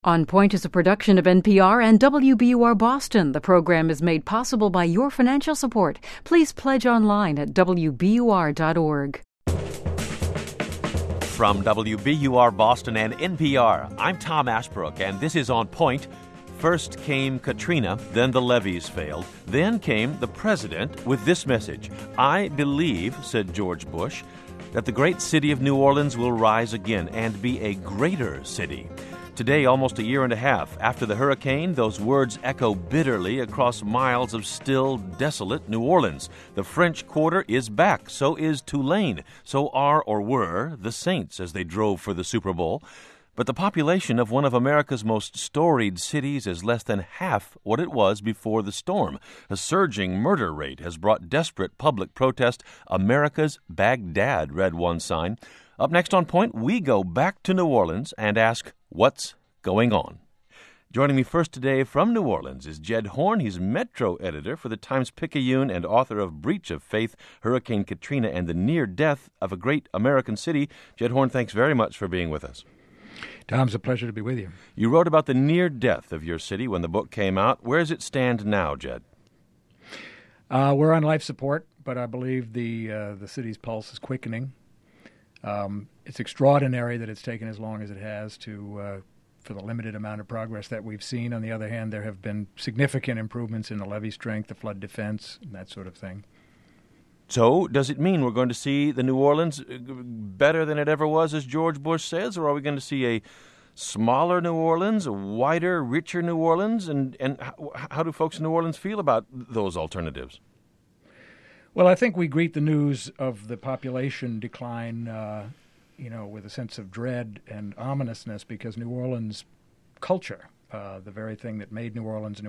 On Point is a production of NPR and WBUR Boston. The program is made possible by your financial support. Please pledge online at WBUR.org. From WBUR Boston and NPR, I'm Tom Ashbrook, and this is On Point. First came Katrina, then the levees failed. Then came the president with this message. I believe, said George Bush, that the great city of New Orleans will rise again and be a greater city. Today, almost a year and a half after the hurricane, those words echo bitterly across miles of still, desolate New Orleans. The French Quarter is back. So is Tulane. So are or were the Saints as they drove for the Super Bowl. But the population of one of America's most storied cities is less than half what it was before the storm. A surging murder rate has brought desperate public protest. America's Baghdad, read one sign. Up next on Point, we go back to New Orleans and ask, what's going on? Joining me first today from New Orleans is Jed Horn. He's Metro editor for the Times-Picayune and author of Breach of Faith, Hurricane Katrina, and the Near Death of a Great American City. Jed Horn, thanks very much for being with us. Tom, it's a pleasure to be with you. You wrote about the near death of your city when the book came out. Where does it stand now, Jed? We're on life support, but I believe the city's pulse is quickening. It's extraordinary that it's taken as long as it has for the limited amount of progress that we've seen. On the other hand, there have been significant improvements in the levee strength, the flood defense, and that sort of thing. So, does it mean we're going to see the New Orleans better than it ever was, as George Bush says, or are we going to see a smaller New Orleans, a wider, richer New Orleans? And how do folks in New Orleans feel about those alternatives? Well, I think we greet the news of the population decline, with a sense of dread and ominousness, because New Orleans culture, the very thing that made New Orleans,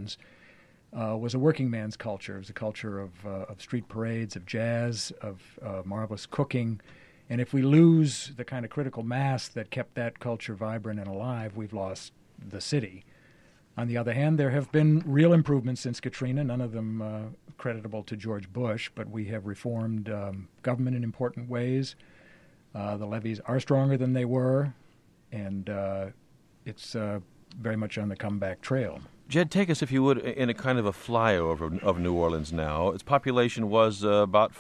was a working man's culture. It was a culture of street parades, of jazz, of marvelous cooking. And if we lose the kind of critical mass that kept that culture vibrant and alive, we've lost the city. On the other hand, there have been real improvements since Katrina, none of them creditable to George Bush, but we have reformed government in important ways. The levees are stronger than they were, and it's very much on the comeback trail. Jed, take us, if you would, in a kind of a flyover of New Orleans now. Its population was about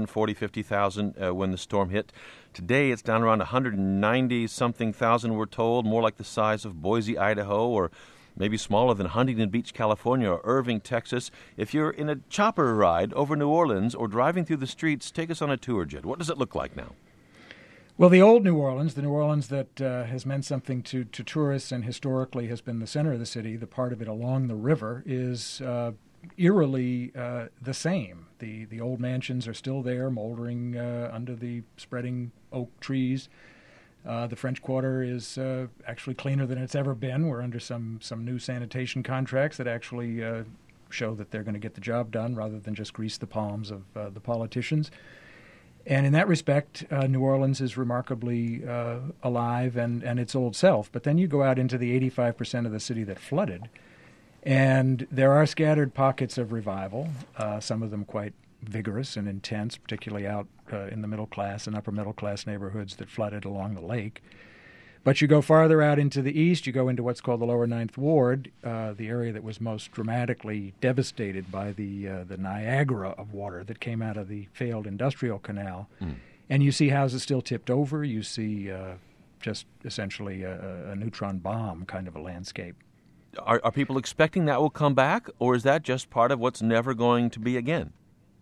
50,000 when the storm hit. Today it's down around 190-something thousand, we're told, more like the size of Boise, Idaho, or maybe smaller than Huntington Beach, California, or Irving, Texas. If you're in a chopper ride over New Orleans or driving through the streets, take us on a tour, Jed. What does it look like now? Well, the old New Orleans, the New Orleans that has meant something to tourists and historically has been the center of the city, the part of it along the river, is eerily the same. The old mansions are still there, moldering under the spreading oak trees. The French Quarter is actually cleaner than it's ever been. We're under some new sanitation contracts that actually show that they're going to get the job done rather than just grease the palms of the politicians. And in that respect, New Orleans is remarkably alive and its old self. But then you go out into the 85% of the city that flooded, and there are scattered pockets of revival, some of them quite vigorous and intense, particularly out in the middle class and upper middle class neighborhoods that flooded along the lake. But you go farther out into the east, you go into what's called the Lower Ninth Ward, the area that was most dramatically devastated by the Niagara of water that came out of the failed industrial canal. And you see houses still tipped over. You see just essentially a neutron bomb kind of a landscape. Are people expecting that will come back, or is that just part of what's never going to be again?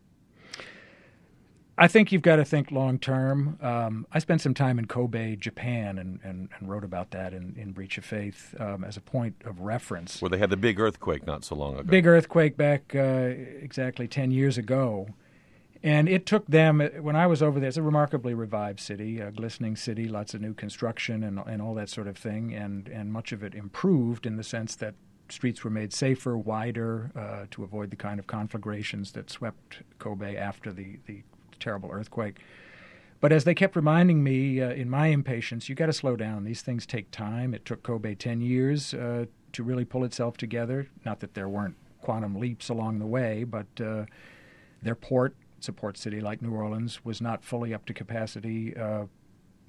I think you've got to think long term. I spent some time in Kobe, Japan, and wrote about that in Breach of Faith as a point of reference. Where they had the big earthquake not so long ago. Big earthquake back exactly 10 years ago. And it took them, when I was over there, it's a remarkably revived city, a glistening city, lots of new construction and all that sort of thing, and much of it improved in the sense that streets were made safer, wider, to avoid the kind of conflagrations that swept Kobe after the terrible earthquake. But as they kept reminding me in my impatience, you got to slow down. These things take time. It took Kobe 10 years to really pull itself together. Not that there weren't quantum leaps along the way, but their port, it's a port city like New Orleans, was not fully up to capacity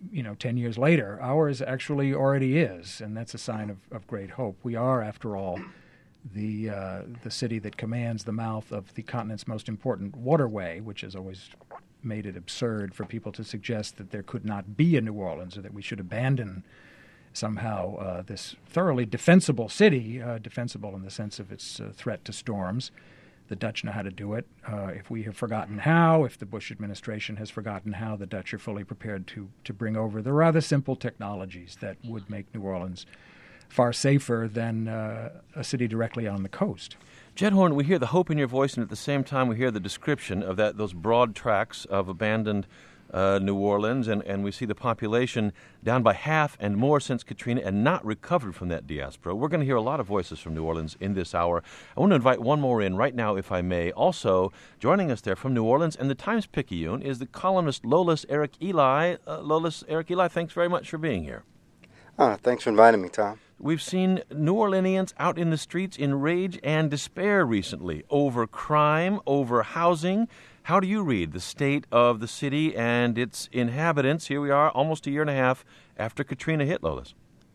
10 years later. Ours actually already is, and that's a sign of great hope. We are, after all, the city that commands the mouth of the continent's most important waterway, which has always made it absurd for people to suggest that there could not be a New Orleans or that we should abandon somehow this thoroughly defensible city, defensible in the sense of its threat to storms. The Dutch know how to do it. If we have forgotten how, if the Bush administration has forgotten how, the Dutch are fully prepared to bring over the rather simple technologies that would make New Orleans far safer than a city directly on the coast. Jed Horn, we hear the hope in your voice, and at the same time we hear the description of those broad tracts of abandoned New Orleans, and we see the population down by half and more since Katrina and not recovered from that diaspora. We're going to hear a lot of voices from New Orleans in this hour. I want to invite one more in right now, if I may. Also, joining us there from New Orleans and the Times-Picayune is the columnist Lolis Eric Eli. Lolis Eric Eli, thanks very much for being here. Thanks for inviting me, Tom. We've seen New Orleanians out in the streets in rage and despair recently over crime, over housing. How do you read the state of the city and its inhabitants? Here we are, almost a year and a half after Katrina hit, Lolis.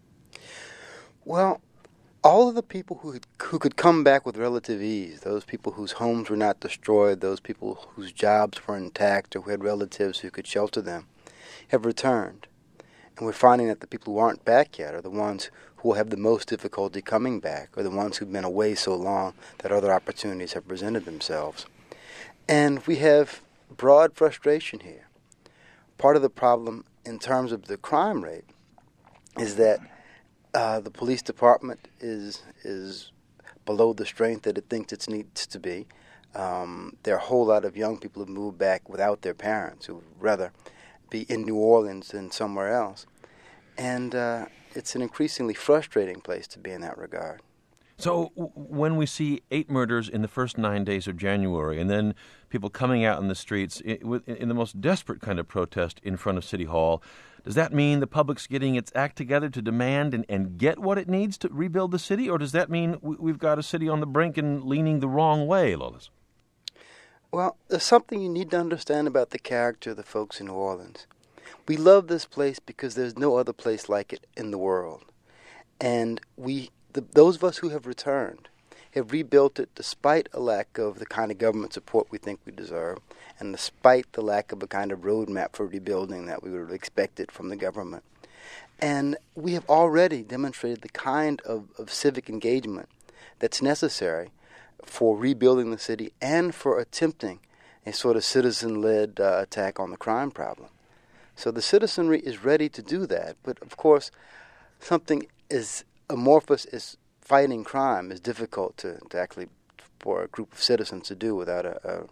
Well, all of the people who could come back with relative ease, those people whose homes were not destroyed, those people whose jobs were intact or who had relatives who could shelter them, have returned. And we're finding that the people who aren't back yet are the ones who will have the most difficulty coming back, or the ones who've been away so long that other opportunities have presented themselves. And we have broad frustration here. Part of the problem in terms of the crime rate is that the police department is below the strength that it thinks it needs to be. There are a whole lot of young people who move back without their parents, who would rather be in New Orleans than somewhere else. And it's an increasingly frustrating place to be in that regard. So when we see 8 murders in the first 9 days of January, and then people coming out in the streets in the most desperate kind of protest in front of City Hall, does that mean the public's getting its act together to demand and get what it needs to rebuild the city? Or does that mean we've got a city on the brink and leaning the wrong way, Lolis? Well, there's something you need to understand about the character of the folks in New Orleans. We love this place because there's no other place like it in the world. And those of us who have returned have rebuilt it despite a lack of the kind of government support we think we deserve, and despite the lack of a kind of roadmap for rebuilding that we would have expected from the government. And we have already demonstrated the kind of civic engagement that's necessary for rebuilding the city and for attempting a sort of citizen-led attack on the crime problem. So the citizenry is ready to do that, but of course something as amorphous as fighting crime is difficult to actually for a group of citizens to do without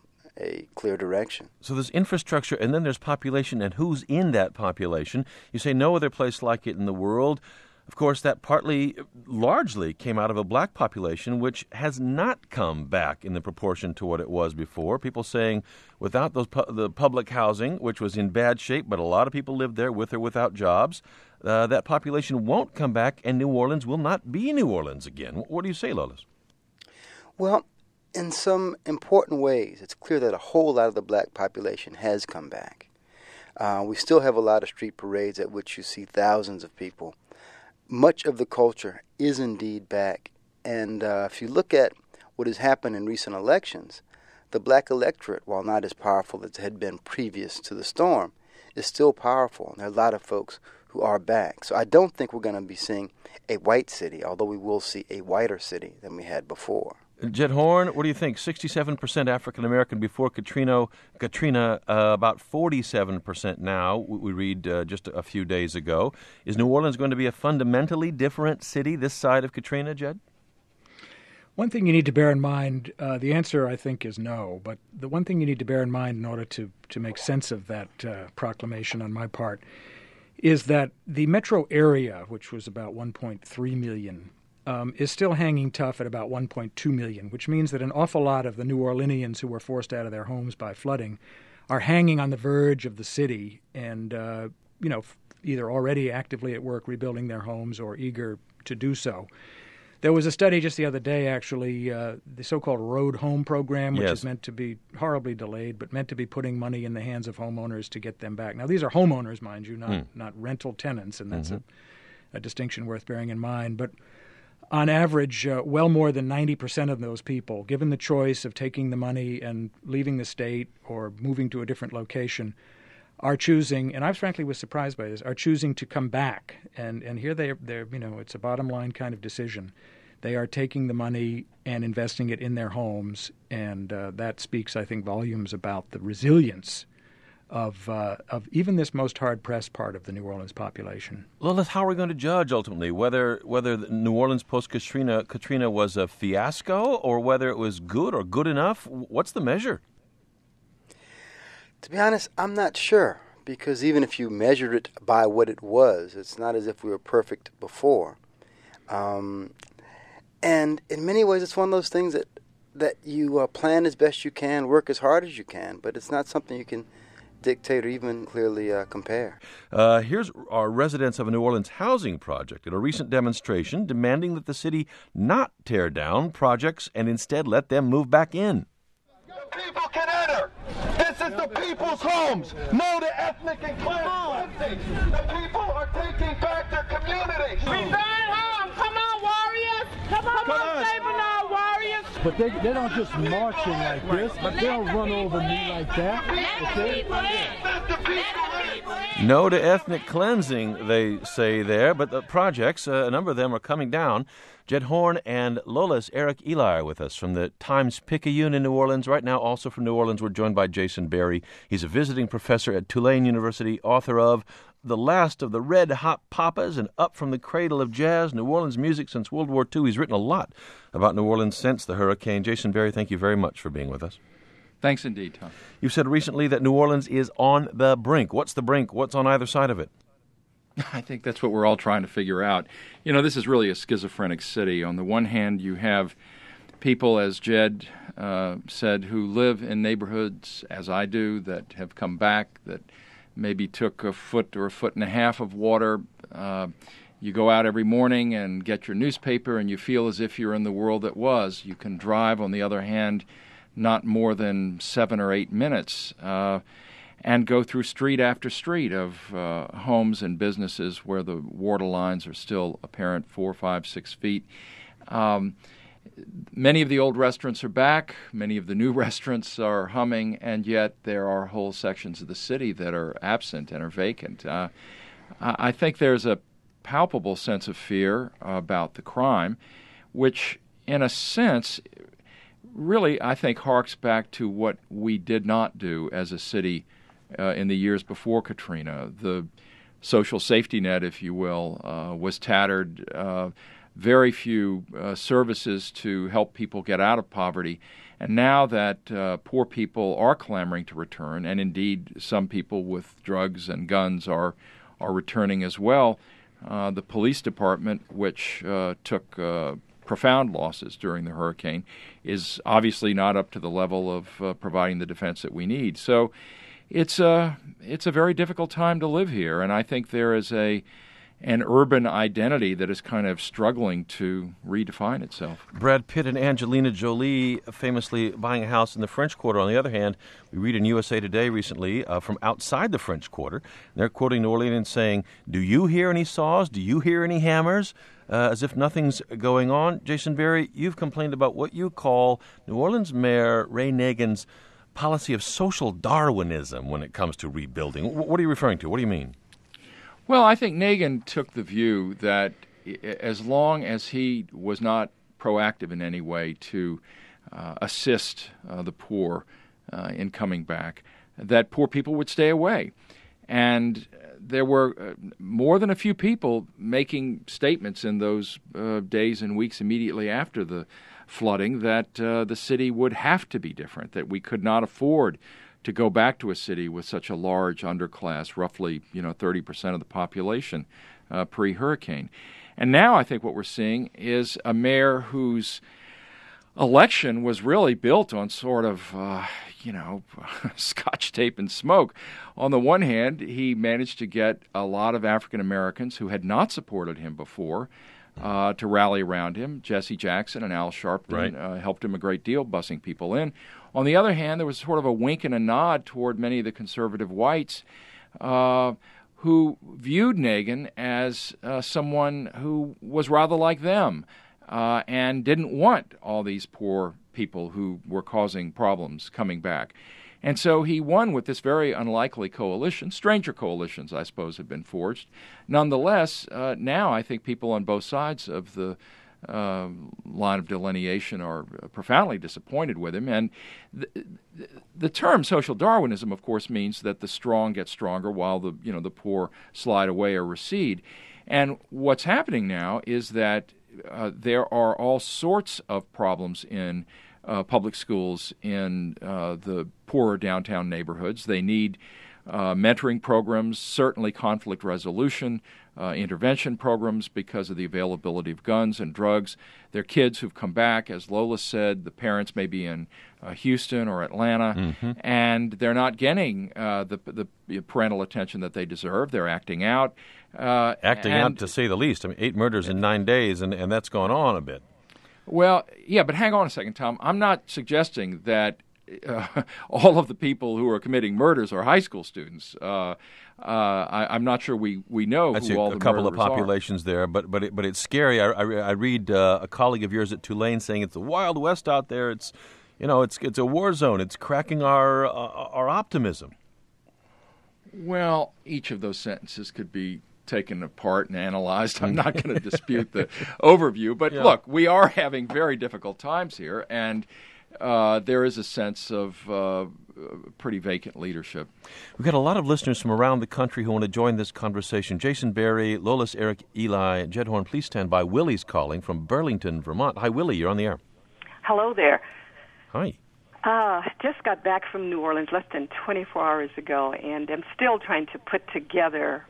a clear direction. So there's infrastructure, and then there's population, and who's in that population? You say no other place like it in the world. Of course, that largely came out of a black population, which has not come back in the proportion to what it was before. People saying without the public housing, which was in bad shape, but a lot of people lived there with or without jobs, that population won't come back, and New Orleans will not be New Orleans again. What do you say, Lolis? Well, in some important ways, it's clear that a whole lot of the black population has come back. We still have a lot of street parades at which you see thousands of people. Much of the culture is indeed back. And if you look at what has happened in recent elections, the black electorate, while not as powerful as it had been previous to the storm, is still powerful. And there are a lot of folks who are back. So I don't think we're going to be seeing a white city, although we will see a whiter city than we had before. Jed Horn, what do you think? 67% African-American before Katrina, about 47% now, we read just a few days ago. Is New Orleans going to be a fundamentally different city this side of Katrina, Jed? One thing you need to bear in mind, the answer, I think, is no. But the one thing you need to bear in mind in order to make sense of that proclamation on my part is that the metro area, which was about 1.3 million, is still hanging tough at about 1.2 million, which means that an awful lot of the New Orleanians who were forced out of their homes by flooding are hanging on the verge of the city and, either already actively at work rebuilding their homes or eager to do so. There was a study just the other day, actually, the so-called Road Home program, which is meant to be horribly delayed, but meant to be putting money in the hands of homeowners to get them back. Now, these are homeowners, mind you, not rental tenants, and that's a distinction worth bearing in mind. But on average, well more than 90% of those people, given the choice of taking the money and leaving the state or moving to a different location, are choosing, and I frankly was surprised by this, are choosing to come back. And here they're it's a bottom line kind of decision. They are taking the money and investing it in their homes, and that speaks, I think, volumes about the resilience of even this most hard-pressed part of the New Orleans population. Well, how are we going to judge ultimately whether New Orleans post-Katrina was a fiasco or whether it was good or good enough? What's the measure? To be honest, I'm not sure, because even if you measured it by what it was, it's not as if we were perfect before. And in many ways, it's one of those things that you plan as best you can, work as hard as you can, but it's not something you can dictate or even clearly compare. Here's our residents of a New Orleans housing project at a recent demonstration demanding that the city not tear down projects and instead let them move back in. The people can enter. This is the people's homes. No to ethnic and clan cleansing. The people are taking back their communities. Return home. Come on, warriors. Come on, St. Bernard warriors. But they don't just march in like this, but they don't run over me like that. No to ethnic cleansing, they say there, but the projects, a number of them are coming down. Jed Horn and Lola's Eric Eli are with us from the Times-Picayune in New Orleans. Right now, also from New Orleans, we're joined by Jason Berry. He's a visiting professor at Tulane University, author of The Last of the Red Hot Papas and Up from the Cradle of Jazz, New Orleans Music Since World War II. He's written a lot about New Orleans since the hurricane. Jason Berry, thank you very much for being with us. Thanks indeed, Tom. You said recently that New Orleans is on the brink. What's the brink? What's on either side of it? I think that's what we're all trying to figure out. You know, this is really a schizophrenic city. On the one hand, you have people, as Jed said, who live in neighborhoods, as I do, that have come back, that maybe took a foot or a foot and a half of water. You go out every morning and get your newspaper, and you feel as if you're in the world that was. You can drive, on the other hand, not more than 7 or 8 minutes, and go through street after street of homes and businesses where the water lines are still apparent 4, 5, 6 feet. Many of the old restaurants are back. Many of the new restaurants are humming, and yet there are whole sections of the city that are absent and are vacant. I think there's a palpable sense of fear about the crime, which, in a sense, really, I think, harks back to what we did not do as a city in the years before Katrina. The social safety net, if you will, was tattered. Very few services to help people get out of poverty. And now that poor people are clamoring to return, and indeed some people with drugs and guns are returning as well, the police department, which took profound losses during the hurricane, is obviously not up to the level of providing the defense that we need. So it's a very difficult time to live here, and I think there is an urban identity that is kind of struggling to redefine itself. Brad Pitt and Angelina Jolie famously buying a house in the French Quarter. On the other hand, we read in USA Today recently from outside the French Quarter. They're quoting New Orleans saying, "Do you hear any saws? Do you hear any hammers?" As if nothing's going on. Jason Berry, you've complained about what you call New Orleans Mayor Ray Nagin's policy of social Darwinism when it comes to rebuilding. What are you referring to? What do you mean? Well, I think Nagin took the view that as long as he was not proactive in any way to assist the poor in coming back, that poor people would stay away. And there were more than a few people making statements in those days and weeks immediately after the flooding that the city would have to be different, that we could not afford to go back to a city with such a large underclass, roughly 30% of the population pre-hurricane. And now I think what we're seeing is a mayor whose election was really built on sort of, scotch tape and smoke. On the one hand, he managed to get a lot of African Americans who had not supported him before to rally around him. Jesse Jackson and Al Sharpton helped him a great deal, busing people in. On the other hand, there was sort of a wink and a nod toward many of the conservative whites who viewed Nagin as someone who was rather like them and didn't want all these poor people who were causing problems coming back. And so he won with this very unlikely coalition. Stranger coalitions, I suppose, have been forged. Nonetheless, now I think people on both sides of the line of delineation are profoundly disappointed with him. And the term social Darwinism, of course, means that the strong get stronger while the poor slide away or recede. And what's happening now is that there are all sorts of problems in public schools in the poorer downtown neighborhoods. They need mentoring programs, certainly conflict resolution, intervention programs because of the availability of guns and drugs. There are kids who've come back, as Lola said, the parents may be in Houston or Atlanta, and they're not getting the parental attention that they deserve. They're acting out. Out, to say the least. I mean, 8 murders in 9 days, and that's gone on a bit. Well, yeah, but hang on a second, Tom. I'm not suggesting that all of the people who are committing murders are high school students. I'm not sure we know That's who all the a couple murderers of populations are. there, but it's scary. I read a colleague of yours at Tulane saying it's the Wild West out there. It's a war zone. It's cracking our optimism. Well, each of those sentences could be taken apart and analyzed. I'm not going to dispute the overview, but look, we are having very difficult times here, and there is a sense of pretty vacant leadership. We've got a lot of listeners from around the country who want to join this conversation. Jason Berry, Lolis, Eric, Eli, Jed Horn, please stand by. Willie's calling from Burlington, Vermont. Hi, Willie, you're on the air. Hello there. Hi. Just got back from New Orleans less than 24 hours ago, and I'm still trying to put together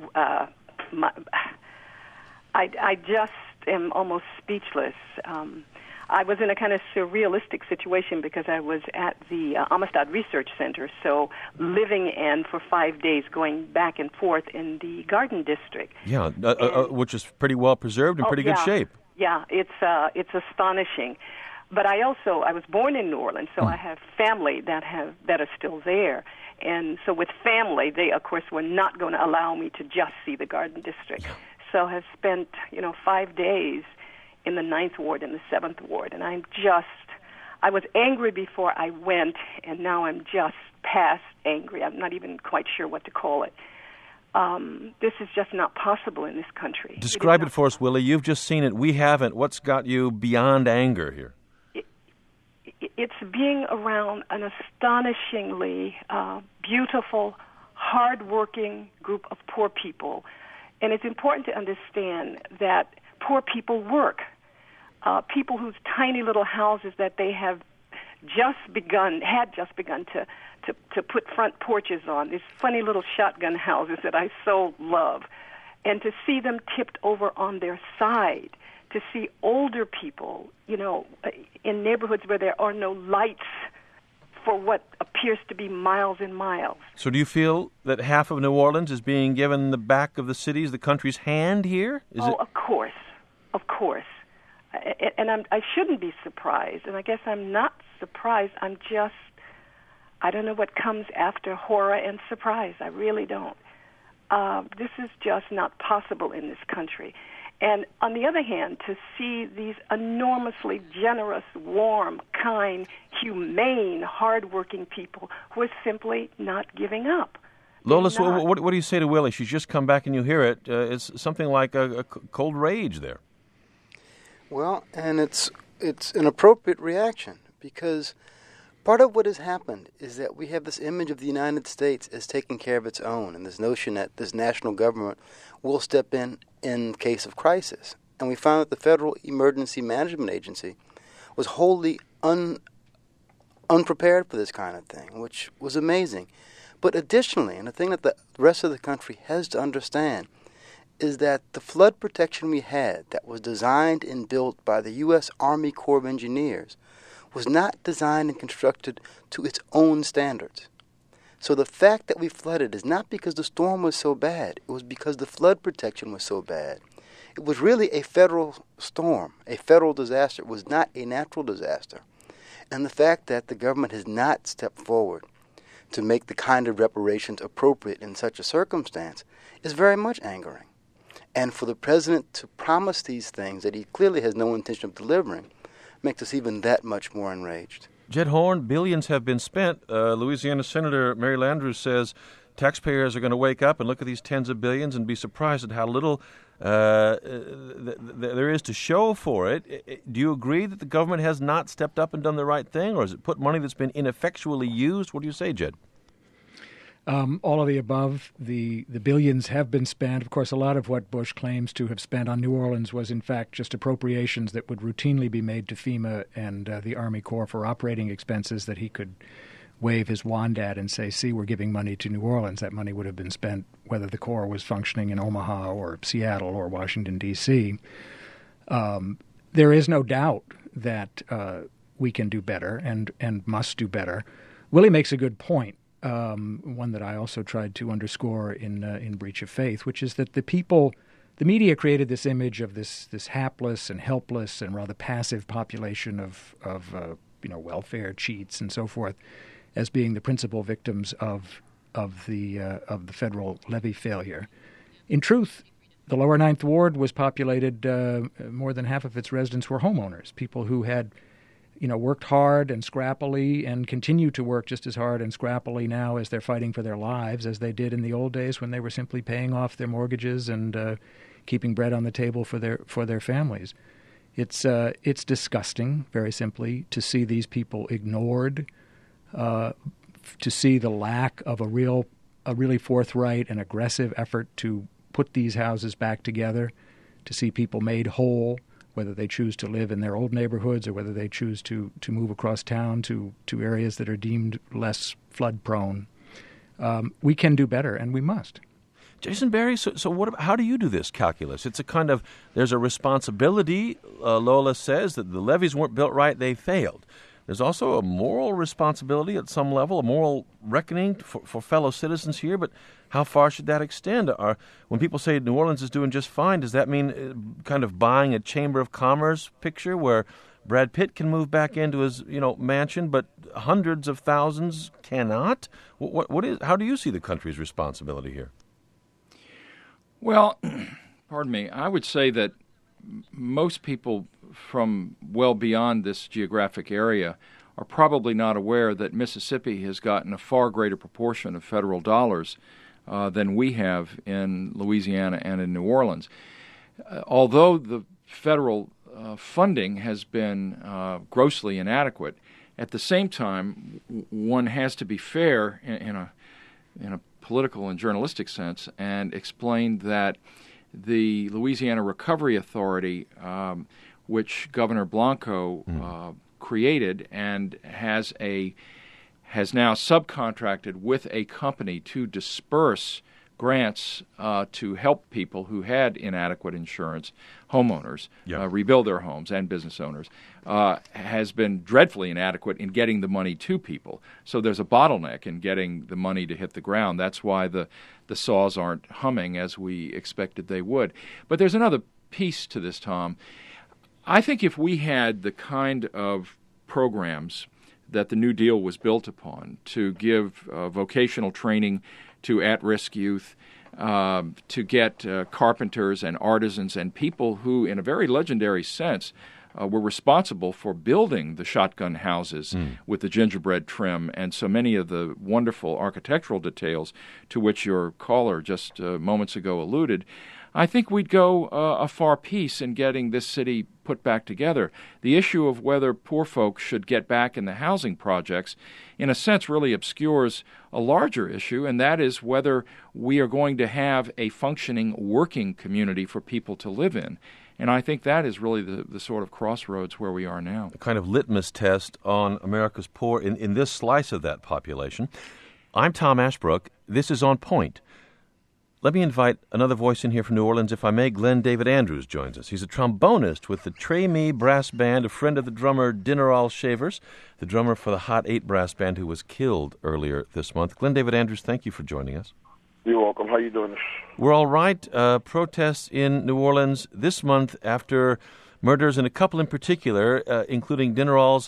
I just am almost speechless. I was in a kind of surrealistic situation because I was at the Amistad Research Center, so living and for 5 days going back and forth in the Garden District. Yeah, which is pretty well preserved and pretty good shape. Yeah, it's astonishing. But I was born in New Orleans, so I have family that are still there. And so with family, they, of course, were not going to allow me to just see the Garden District. So I have spent, 5 days in the 9th Ward and the 7th Ward. And I was angry before I went, and now I'm just past angry. I'm not even quite sure what to call it. This is just not possible in this country. Describe it for us, Willie. You've just seen it. We haven't. What's got you beyond anger here? It's being around an astonishingly beautiful, hard-working group of poor people. And it's important to understand that poor people work. People whose tiny little houses that they have had just begun to put front porches on, these funny little shotgun houses that I so love. And to see them tipped over on their side, to see older people, in neighborhoods where there are no lights for what appears to be miles and miles. So do you feel that half of New Orleans is being given the back of the city's, the country's hand here? Of course. And I shouldn't be surprised, and I guess I'm not surprised. I don't know what comes after horror and surprise. I really don't. This is just not possible in this country. And on the other hand, to see these enormously generous, warm, kind, humane, hard-working people who are simply not giving up. Lolis, what do you say to Willie? She's just come back and you hear it. It's something like a cold rage there. Well, and it's an appropriate reaction because part of what has happened is that we have this image of the United States as taking care of its own, and this notion that this national government will step in case of crisis. And we found that the Federal Emergency Management Agency was wholly unprepared for this kind of thing, which was amazing. But additionally, and the thing that the rest of the country has to understand, is that the flood protection we had that was designed and built by the U.S. Army Corps of Engineers was not designed and constructed to its own standards. So the fact that we flooded is not because the storm was so bad. It was because the flood protection was so bad. It was really a federal storm, a federal disaster. It was not a natural disaster. And the fact that the government has not stepped forward to make the kind of reparations appropriate in such a circumstance is very much angering. And for the president to promise these things that he clearly has no intention of delivering makes us even that much more enraged. Jed Horn, billions have been spent. Louisiana Senator Mary Landrieu says taxpayers are going to wake up and look at these tens of billions and be surprised at how little there is to show for it. Do you agree that the government has not stepped up and done the right thing, or has it put money that's been ineffectually used? What do you say, Jed? All of the above. The billions have been spent. Of course, a lot of what Bush claims to have spent on New Orleans was, in fact, just appropriations that would routinely be made to FEMA and the Army Corps for operating expenses that he could wave his wand at and say, see, we're giving money to New Orleans. That money would have been spent whether the Corps was functioning in Omaha or Seattle or Washington, D.C. There is no doubt that we can do better and must do better. Willie makes a good point, one that I also tried to underscore in Breach of Faith, which is that the media created this image of this hapless and helpless and rather passive population of welfare cheats and so forth as being the principal victims of the federal levee failure. In truth, the lower Ninth Ward was populated, more than half of its residents were homeowners, people who had worked hard and scrappily and continue to work just as hard and scrappily now as they're fighting for their lives as they did in the old days when they were simply paying off their mortgages and keeping bread on the table for their families. It's disgusting, very simply, to see these people ignored, to see the lack of a really forthright and aggressive effort to put these houses back together, to see people made whole, whether they choose to live in their old neighborhoods or whether they choose to move across town to areas that are deemed less flood-prone. We can do better, and we must. Jason Berry, so how do you do this calculus? It's a kind of, there's a responsibility. Lola says that the levees weren't built right, they failed. There's also a moral responsibility at some level, a moral reckoning for fellow citizens here, but how far should that extend? When people say New Orleans is doing just fine, does that mean kind of buying a Chamber of Commerce picture where Brad Pitt can move back into his mansion, but hundreds of thousands cannot? How do you see the country's responsibility here? Well, pardon me, I would say that most people from well beyond this geographic area are probably not aware that Mississippi has gotten a far greater proportion of federal dollars than we have in Louisiana and in New Orleans. Although the federal funding has been grossly inadequate, at the same time, one has to be fair in a political and journalistic sense and explain that the Louisiana Recovery Authority, which Governor Blanco created and has now subcontracted with a company to disperse grants to help people who had inadequate insurance, homeowners, rebuild their homes, and business owners, has been dreadfully inadequate in getting the money to people. So there's a bottleneck in getting the money to hit the ground. That's why the saws aren't humming as we expected they would. But there's another piece to this, Tom. I think if we had the kind of programs that the New Deal was built upon to give vocational training to at-risk youth, to get carpenters and artisans and people who, in a very legendary sense, were responsible for building the shotgun houses with the gingerbread trim and so many of the wonderful architectural details to which your caller just moments ago alluded, I think we'd go a far piece in getting this city put back together. The issue of whether poor folks should get back in the housing projects, in a sense, really obscures a larger issue, and that is whether we are going to have a functioning working community for people to live in. And I think that is really the sort of crossroads where we are now. A kind of litmus test on America's poor in this slice of that population. I'm Tom Ashbrook. This is On Point. Let me invite another voice in here from New Orleans, if I may. Glenn David Andrews joins us. He's a trombonist with the Trey Me Brass Band, a friend of the drummer Dinnerall Shavers, the drummer for the Hot 8 Brass Band who was killed earlier this month. Glenn David Andrews, thank you for joining us. You're welcome. How you doing? We're all right. Protests in New Orleans this month after murders, and a couple in particular, including Dinnerall's.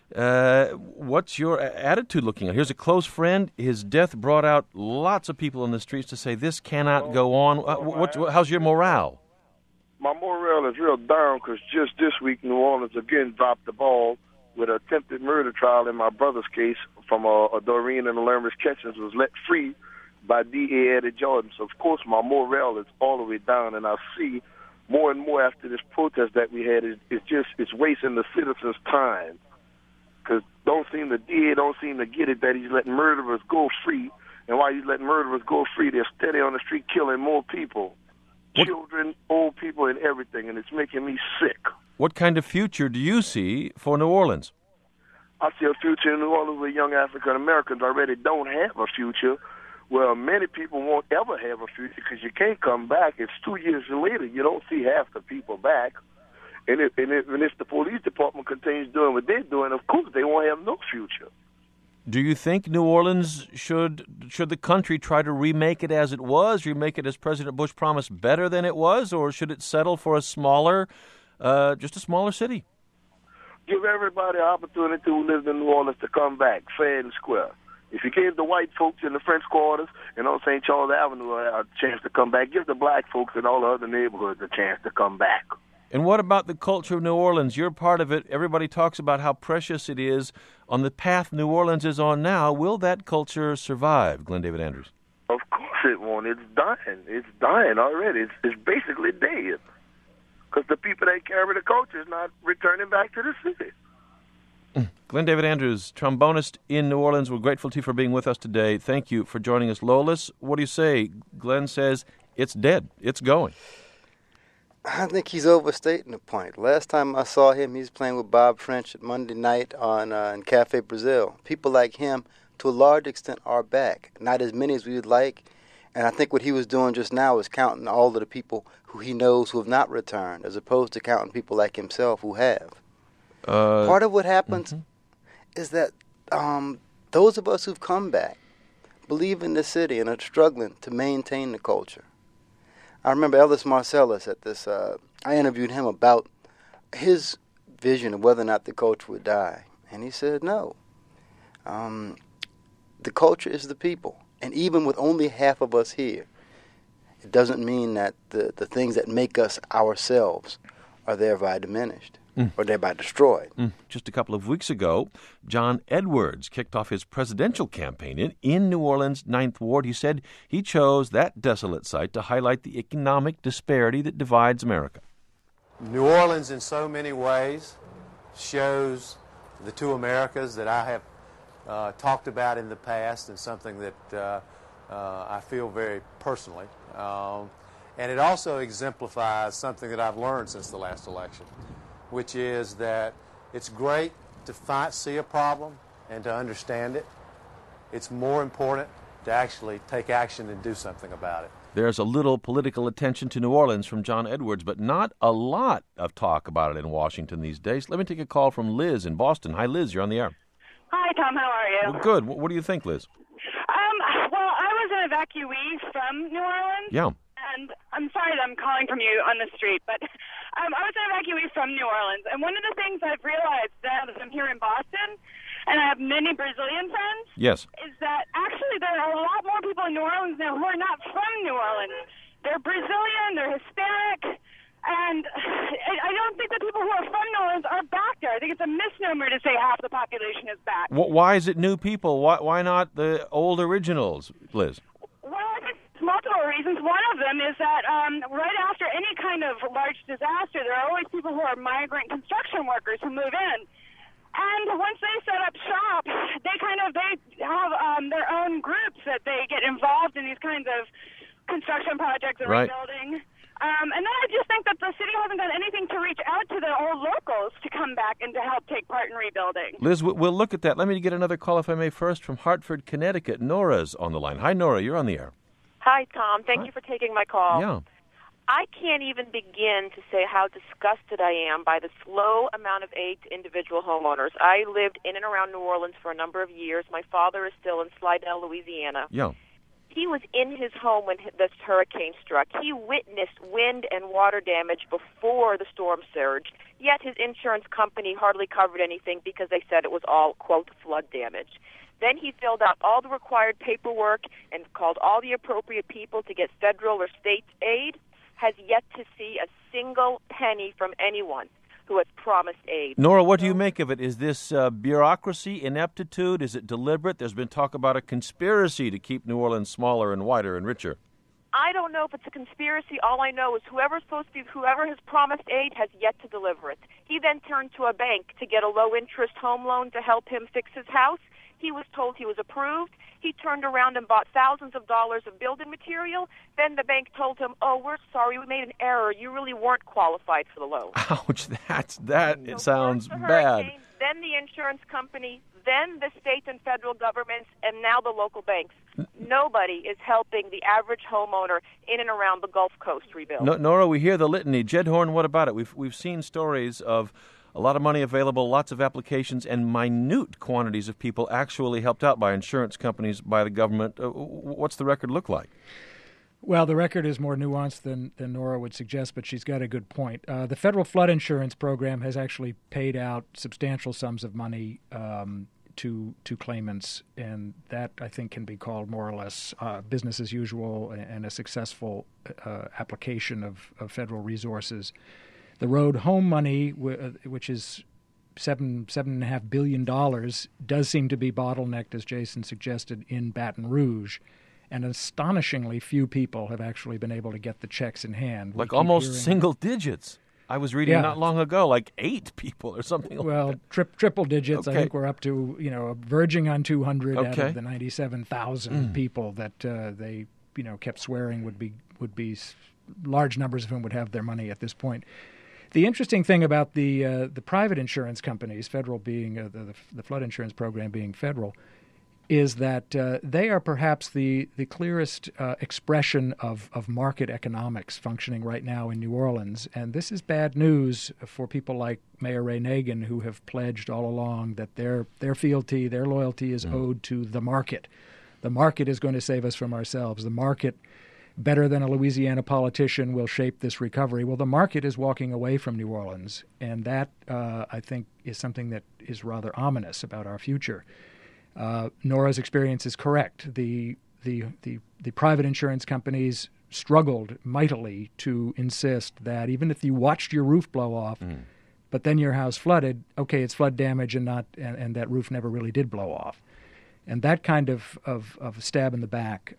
What's your attitude looking at? Here's a close friend. His death brought out lots of people in the streets to say this cannot go on. How's your morale? My morale is real down because just this week New Orleans again dropped the ball with an attempted murder trial in my brother's case from Doreen and Lermis Catchings was let free by D.A. Eddie Jordan. So, of course, my morale is all the way down, and I see more and more after this protest that we had, it's wasting the citizens' time. Because DA don't seem to get it that he's letting murderers go free, and while he's letting murderers go free, they're steady on the street killing more people, children, old people, and everything, and it's making me sick. What kind of future do you see for New Orleans? I see a future in New Orleans where young African Americans already don't have a future. Well, many people won't ever have a future because you can't come back. It's 2 years later. You don't see half the people back. And if the police department continues doing what they're doing, of course they won't have no future. Do you think New Orleans should the country try to remake it as it was, remake it as President Bush promised better than it was, or should it settle for a smaller, just a smaller city? Give everybody an opportunity who lives in New Orleans to come back, fair and square. If you gave the white folks in the French quarters and on St. Charles Avenue a chance to come back, give the black folks in all the other neighborhoods a chance to come back. And what about the culture of New Orleans? You're part of it. Everybody talks about how precious it is on the path New Orleans is on now. Will that culture survive, Glenn David Andrews? Of course it won't. It's dying. It's dying already. It's basically dead. Because the people that carry the culture is not returning back to the city. Glenn David Andrews, trombonist in New Orleans. We're grateful to you for being with us today. Thank you for joining us. Lolis, what do you say? Glenn says it's dead. It's going. I think he's overstating the point. Last time I saw him, he was playing with Bob French at Monday night in Cafe Brazil. People like him, to a large extent, are back. Not as many as we would like. And I think what he was doing just now is counting all of the people who he knows who have not returned, as opposed to counting people like himself who have. Part of what happens is that those of us who've come back believe in the city and are struggling to maintain the culture. I remember Ellis Marcellus at this, I interviewed him about his vision of whether or not the culture would die. And he said, no. The culture is the people. And even with only half of us here, it doesn't mean that the things that make us ourselves are thereby diminished or thereby destroyed. Just a couple of weeks ago, John Edwards kicked off his presidential campaign in New Orleans' 9th Ward. He said he chose that desolate site to highlight the economic disparity that divides America. New Orleans, in so many ways, shows the two Americas that I have talked about in the past, and something that I feel very personally. And it also exemplifies something that I've learned since the last election, which is that it's great to see a problem and to understand it. It's more important to actually take action and do something about it. There's a little political attention to New Orleans from John Edwards, but not a lot of talk about it in Washington these days. Let me take a call from Liz in Boston. Hi, Liz. You're on the air. Hi, Tom. How are you? Well, good. What do you think, Liz? Well, I was an evacuee from New Orleans. Yeah. And I'm sorry that I'm calling from you on the street, but I was an evacuee from New Orleans. And one of the things I've realized now that I'm here in Boston, and I have many Brazilian friends, yes, is that actually there are a lot more people in New Orleans now who are not from New Orleans. They're Brazilian, they're Hispanic, and I don't think the people who are from New Orleans are back there. I think it's a misnomer to say half the population is back. Why is it new people? Why not the old originals, Liz? Well, I think there's multiple reasons. One of them is that right after any kind of large disaster, there are always people who are migrant construction workers who move in. And once they set up shop, they have their own groups that they get involved in these kinds of construction projects and rebuilding. And then I just think that the city hasn't done anything to reach out to the old locals to come back and to help take part in rebuilding. Liz, we'll look at that. Let me get another call, if I may, first from Hartford, Connecticut. Nora's on the line. Hi, Nora. You're on the air. Hi, Tom. Thank you for taking my call. Yeah. I can't even begin to say how disgusted I am by the slow amount of aid to individual homeowners. I lived in and around New Orleans for a number of years. My father is still in Slidell, Louisiana. Yeah. He was in his home when this hurricane struck. He witnessed wind and water damage before the storm surged, yet his insurance company hardly covered anything because they said it was all, quote, flood damage. Then he filled out all the required paperwork and called all the appropriate people to get federal or state aid, has yet to see a single penny from anyone who has promised aid. Nora, what do you make of it? Is this bureaucracy, ineptitude? Is it deliberate? There's been talk about a conspiracy to keep New Orleans smaller and whiter and richer. I don't know if it's a conspiracy. All I know is whoever has promised aid has yet to deliver it. He then turned to a bank to get a low-interest home loan to help him fix his house. He was told he was approved. He turned around and bought thousands of dollars of building material. Then the bank told him, "Oh, we're sorry, we made an error. You really weren't qualified for the loan." Ouch, it sounds bad. Then the insurance company, then the state and federal governments, and now the local banks. Nobody is helping the average homeowner in and around the Gulf Coast rebuild. Nora, we hear the litany. Jed Horn, what about it? We've seen stories of a lot of money available, lots of applications, and minute quantities of people actually helped out by insurance companies, by the government. What's the record look like? Well, the record is more nuanced than Nora would suggest, but she's got a good point. The federal flood insurance program has actually paid out substantial sums of money to claimants, and that, I think, can be called more or less business as usual and a successful application of federal resources. The road home money, which is $7.5 billion, does seem to be bottlenecked, as Jason suggested, in Baton Rouge. And astonishingly few people have actually been able to get the checks in hand. Like almost single digits. I was reading not long ago, like 8 people or something. Well, triple digits. Okay. I think we're up to, verging on 200 out of the 97,000 people that they, kept swearing would be large numbers of whom would have their money at this point. The interesting thing about the private insurance companies, federal being the flood insurance program being federal, is that they are perhaps the clearest expression of market economics functioning right now in New Orleans. And this is bad news for people like Mayor Ray Nagin, who have pledged all along that their fealty, their loyalty is owed to the market. The market is going to save us from ourselves. The market, better than a Louisiana politician, will shape this recovery. Well, the market is walking away from New Orleans, and that, I think, is something that is rather ominous about our future. Nora's experience is correct. The private insurance companies struggled mightily to insist that even if you watched your roof blow off, but then your house flooded, okay, it's flood damage and that roof never really did blow off. And that kind of stab in the back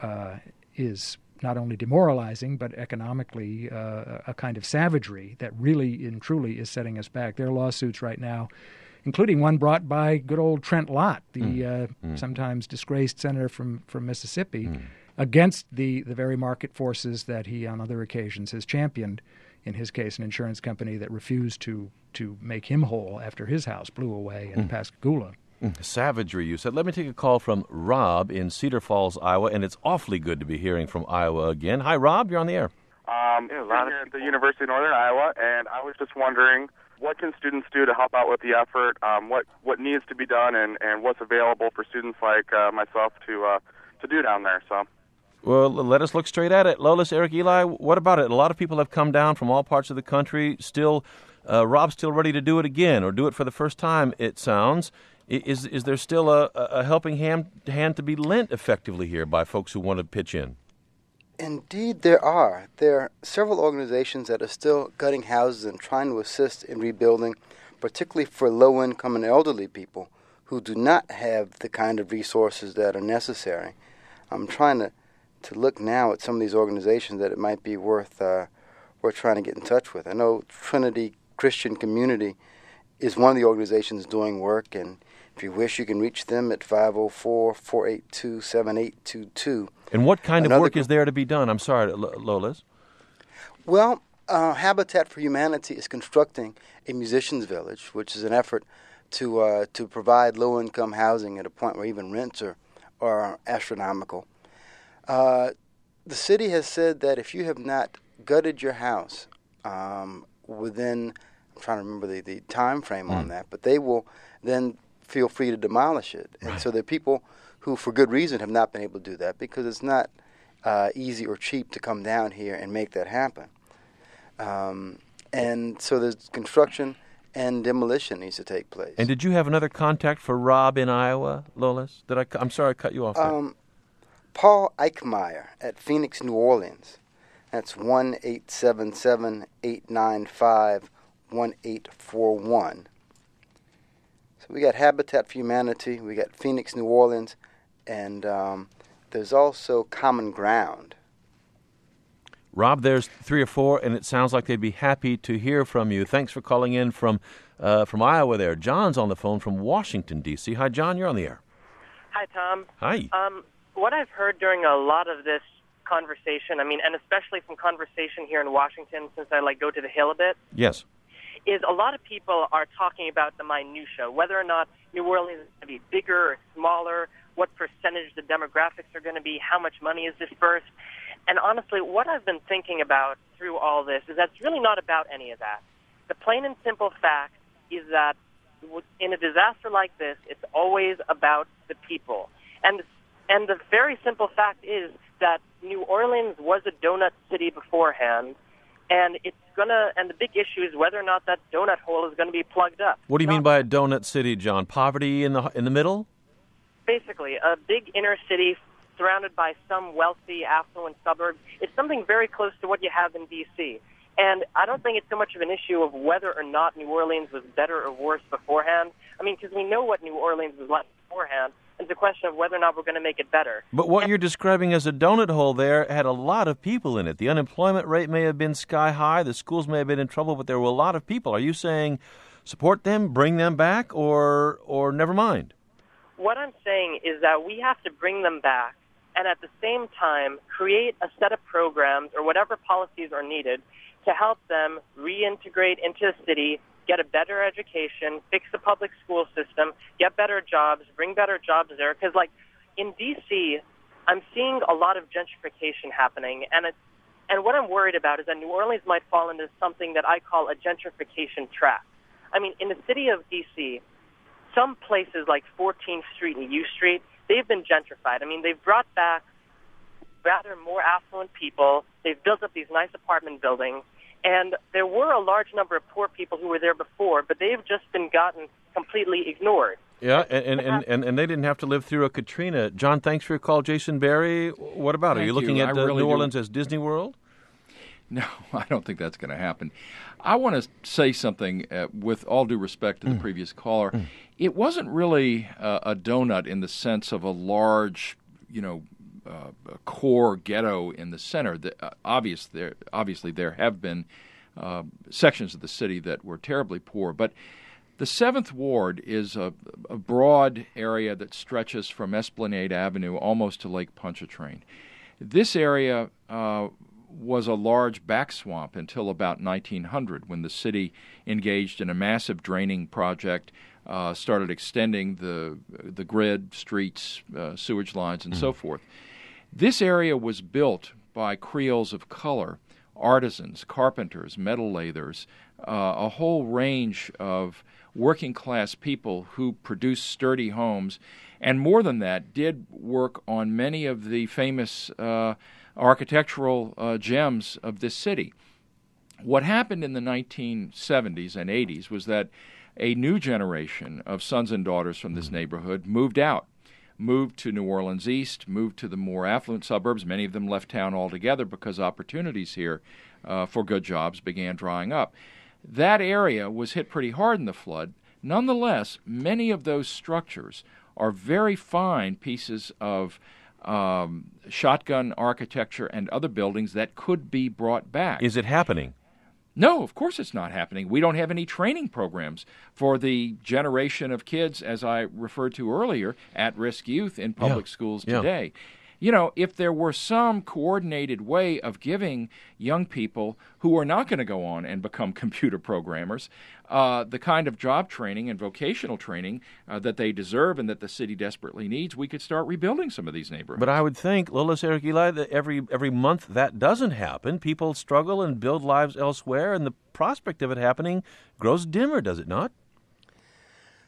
is not only demoralizing, but economically a kind of savagery that really and truly is setting us back. There are lawsuits right now, including one brought by good old Trent Lott, the sometimes disgraced senator from Mississippi, against the very market forces that he on other occasions has championed, in his case an insurance company that refused to make him whole after his house blew away in Pascagoula. Savagery, you said. Let me take a call from Rob in Cedar Falls, Iowa, and it's awfully good to be hearing from Iowa again. Hi, Rob. You're on the air. Here at the University of Northern Iowa, and I was just wondering, what can students do to help out with the effort? What needs to be done, and what's available for students like myself to do down there? So. Well, let us look straight at it. Lolis, Eric, Eli, what about it? A lot of people have come down from all parts of the country. Still, Rob's still ready to do it again, or do it for the first time, it sounds. Is there still a helping hand to be lent effectively here by folks who want to pitch in? Indeed, there are. There are several organizations that are still gutting houses and trying to assist in rebuilding, particularly for low-income and elderly people who do not have the kind of resources that are necessary. I'm trying to look now at some of these organizations that it might be worth trying to get in touch with. I know Trinity Christian Community is one of the organizations doing work, and if you wish, you can reach them at 504-482-7822. And what kind of work is there to be done? I'm sorry, Lolis. Well, Habitat for Humanity is constructing a musicians' village, which is an effort to provide low-income housing at a point where even rents are astronomical. The city has said that if you have not gutted your house within, I'm trying to remember the time frame on that, but they will then feel free to demolish it. And so there are people who, for good reason, have not been able to do that because it's not easy or cheap to come down here and make that happen. And so there's construction and demolition needs to take place. And did you have another contact for Rob in Iowa, Lolis? I'm sorry I cut you off there. Paul Eichmeyer at Phoenix, New Orleans. That's 1-877-895-1841. So we got Habitat for Humanity, we got Phoenix, New Orleans, and there's also Common Ground. Rob, there's 3 or 4, and it sounds like they'd be happy to hear from you. Thanks for calling in from Iowa there. John's on the phone from Washington, D.C. Hi, John, you're on the air. Hi, Tom. Hi. What I've heard during a lot of this conversation, and especially from conversation here in Washington, since I go to the Hill a bit, yes, is a lot of people are talking about the minutia, whether or not New Orleans is going to be bigger or smaller, what percentage the demographics are going to be, how much money is dispersed. And honestly, what I've been thinking about through all this is that it's really not about any of that. The plain and simple fact is that in a disaster like this, it's always about the people. And the very simple fact is that New Orleans was a donut city beforehand, and the big issue is whether or not that donut hole is going to be plugged up. What do you mean by a donut city, John? Poverty in the middle? Basically, a big inner city surrounded by some wealthy, affluent suburbs. It's something very close to what you have in D.C. And I don't think it's so much of an issue of whether or not New Orleans was better or worse beforehand. Because we know what New Orleans was like beforehand. It's a question of whether or not we're going to make it better. But what you're describing as a donut hole there had a lot of people in it. The unemployment rate may have been sky high. The schools may have been in trouble, but there were a lot of people. Are you saying support them, bring them back, or never mind? What I'm saying is that we have to bring them back and at the same time create a set of programs or whatever policies are needed to help them reintegrate into the city, get a better education, fix the public school system, get better jobs, bring better jobs there. Because, in D.C., I'm seeing a lot of gentrification happening, and what I'm worried about is that New Orleans might fall into something that I call a gentrification trap. In the city of D.C., some places like 14th Street and U Street, they've been gentrified. They've brought back rather more affluent people. They've built up these nice apartment buildings. And there were a large number of poor people who were there before, but they've just been gotten completely ignored. Yeah, and they didn't have to live through a Katrina. John, thanks for your call. Jason Berry, what about it? Are you looking at New Orleans as Disney World? No, I don't think that's going to happen. I want to say something with all due respect to the previous caller. It wasn't really a donut in the sense of a large, core ghetto in the center. Obviously, there have been sections of the city that were terribly poor, but the 7th Ward is a broad area that stretches from Esplanade Avenue almost to Lake Pontchartrain. This area was a large back swamp until about 1900, when the city engaged in a massive draining project, started extending the grid, streets, sewage lines, and so forth. This area was built by Creoles of color, artisans, carpenters, metal lathers, a whole range of working-class people who produced sturdy homes, and more than that, did work on many of the famous architectural gems of this city. What happened in the 1970s and 80s was that a new generation of sons and daughters from this neighborhood moved to New Orleans East, moved to the more affluent suburbs. Many of them left town altogether because opportunities here for good jobs began drying up. That area was hit pretty hard in the flood. Nonetheless, many of those structures are very fine pieces of shotgun architecture and other buildings that could be brought back. Is it happening? No, of course it's not happening. We don't have any training programs for the generation of kids, as I referred to earlier, at-risk youth in public schools today. If there were some coordinated way of giving young people who are not going to go on and become computer programmers the kind of job training and vocational training that they deserve and that the city desperately needs, we could start rebuilding some of these neighborhoods. But I would think, Lolis, Eric, Eli, that every month that doesn't happen. People struggle and build lives elsewhere, and the prospect of it happening grows dimmer, does it not?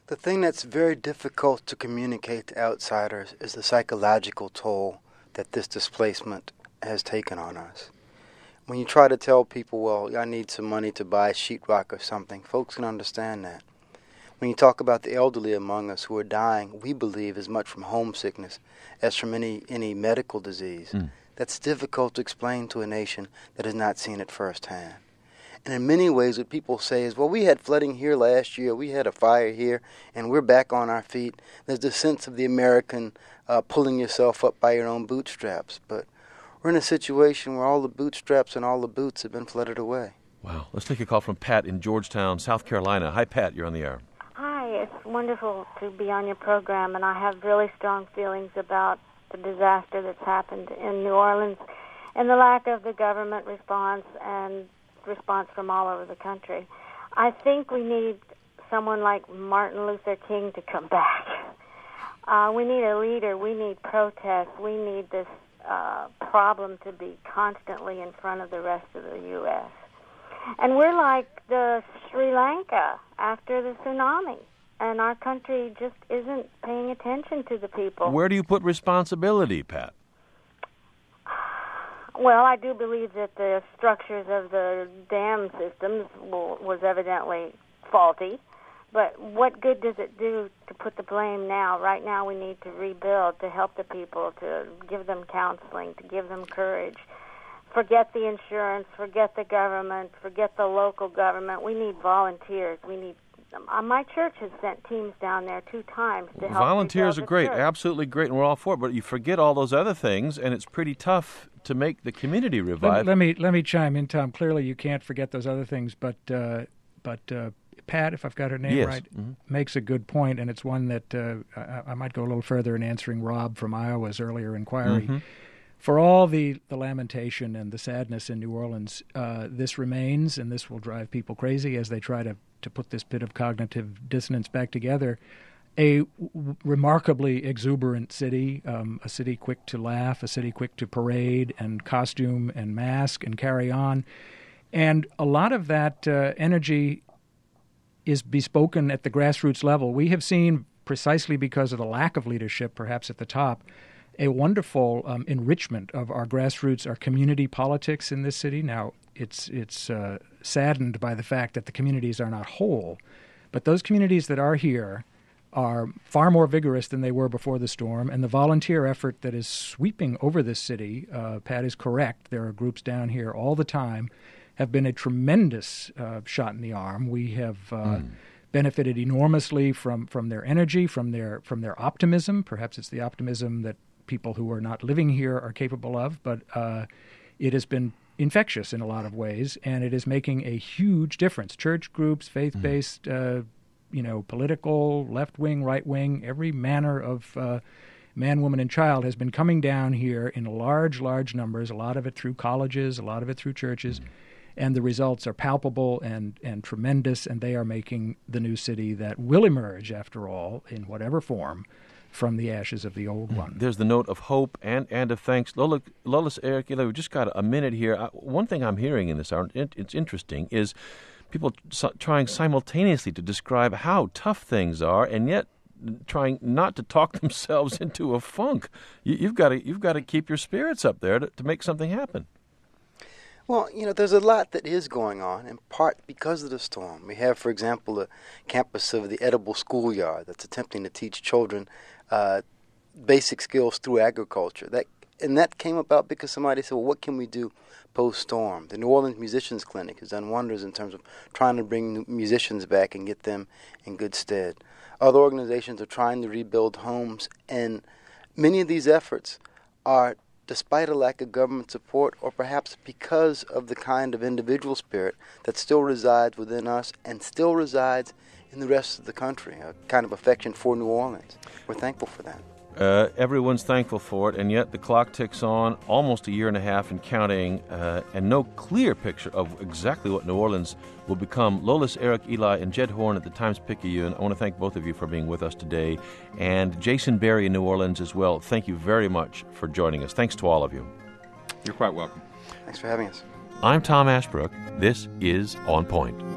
The thing that's very difficult to communicate to outsiders is the psychological toll that this displacement has taken on us. When you try to tell people, well, I need some money to buy sheetrock or something, folks can understand that. When you talk about the elderly among us who are dying, we believe as much from homesickness as from any medical disease. That's difficult to explain to a nation that has not seen it firsthand. And in many ways, what people say is, well, we had flooding here last year, we had a fire here, and we're back on our feet. There's the sense of the American pulling yourself up by your own bootstraps. But we're in a situation where all the bootstraps and all the boots have been flooded away. Wow. Let's take a call from Pat in Georgetown, South Carolina. Hi, Pat. You're on the air. Hi. It's wonderful to be on your program, and I have really strong feelings about the disaster that's happened in New Orleans and the lack of the government response and response from all over the country. I think we need someone like Martin Luther King to come back. We need a leader. We need protest. We need this problem to be constantly in front of the rest of the U.S. And we're like the Sri Lanka after the tsunami, and our country just isn't paying attention to the people. Where do you put responsibility, Pat? Well, I do believe that the structures of the dam systems was evidently faulty. But what good does it do to put the blame now? Right now we need to rebuild, to help the people, to give them counseling, to give them courage. Forget the insurance, forget the government, forget the local government. We need volunteers. We need. My church has sent teams down there 2 times to help. Volunteers are great, church. Absolutely great, and we're all for it. But you forget all those other things, and it's pretty tough to make the community revive. Let me chime in, Tom. Clearly, you can't forget those other things, but Pat, if I've got her name right, makes a good point, and it's one that I might go a little further in answering Rob from Iowa's earlier inquiry. For all the lamentation and the sadness in New Orleans, this remains, and this will drive people crazy as they try to put this bit of cognitive dissonance back together, a remarkably exuberant city, a city quick to laugh, a city quick to parade and costume and mask and carry on. And a lot of that energy is bespoken at the grassroots level. We have seen, precisely because of the lack of leadership, perhaps at the top, a wonderful enrichment of our grassroots, our community politics in this city. Now, it's saddened by the fact that the communities are not whole, but those communities that are here are far more vigorous than they were before the storm, and the volunteer effort that is sweeping over this city, Pat is correct, there are groups down here all the time, have been a tremendous shot in the arm. We have benefited enormously from their energy, from their optimism. Perhaps it's the optimism that people who are not living here are capable of, but it has been infectious in a lot of ways, and it is making a huge difference. Church groups, faith-based, political, left-wing, right-wing, every manner of man, woman, and child has been coming down here in large, large numbers, a lot of it through colleges, a lot of it through churches, and the results are palpable and tremendous, and they are making the new city that will emerge, after all, in whatever form, from the ashes of the old one. There's the note of hope and of thanks. Lolis Eric, we've just got a minute here. One thing I'm hearing in this, it's interesting, is people trying simultaneously to describe how tough things are, and yet trying not to talk themselves into a funk. You've got to keep your spirits up there to make something happen. Well, there's a lot that is going on, in part because of the storm. We have, for example, the campus of the Edible Schoolyard that's attempting to teach children basic skills through agriculture. That came about because somebody said, well, what can we do post-storm? The New Orleans Musicians Clinic has done wonders in terms of trying to bring musicians back and get them in good stead. Other organizations are trying to rebuild homes, and many of these efforts are despite a lack of government support, or perhaps because of the kind of individual spirit that still resides within us and still resides in the rest of the country, a kind of affection for New Orleans. We're thankful for that. Everyone's thankful for it, and yet the clock ticks on, almost a year and a half and counting, and no clear picture of exactly what New Orleans will become. Lolis Eric Eli and Jed Horn at the Times-Picayune, I want to thank both of you for being with us today, and Jason Berry in New Orleans as well. Thank you very much for joining us. Thanks to all of you. You're quite welcome. Thanks for having us. I'm Tom Ashbrook. This is On Point.